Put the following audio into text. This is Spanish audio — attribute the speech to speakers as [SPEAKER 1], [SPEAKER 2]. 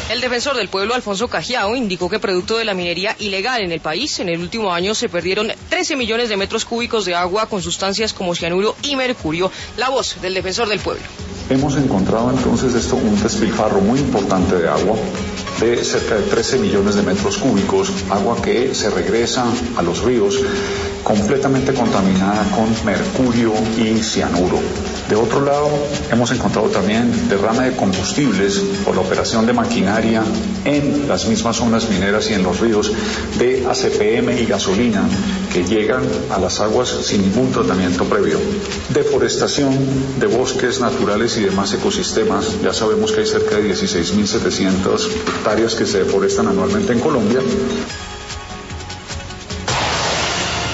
[SPEAKER 1] El defensor del pueblo, Alfonso Cajiao, indicó que producto de la minería ilegal en el país, en el último año se perdieron 13 millones de metros cúbicos de agua con sustancias como cianuro y mercurio. La voz del defensor del pueblo.
[SPEAKER 2] Hemos encontrado entonces un despilfarro muy importante de agua, de cerca de 13 millones de metros cúbicos, agua que se regresa a los ríos completamente contaminada con mercurio y cianuro. De otro lado, hemos encontrado también derrame de combustibles por la operación de maquinaria en las mismas zonas mineras y en los ríos de ACPM y gasolina que llegan a las aguas sin ningún tratamiento previo. Deforestación de bosques naturales y demás ecosistemas. Ya sabemos que hay cerca de 16.700 hectáreas que se deforestan anualmente en Colombia.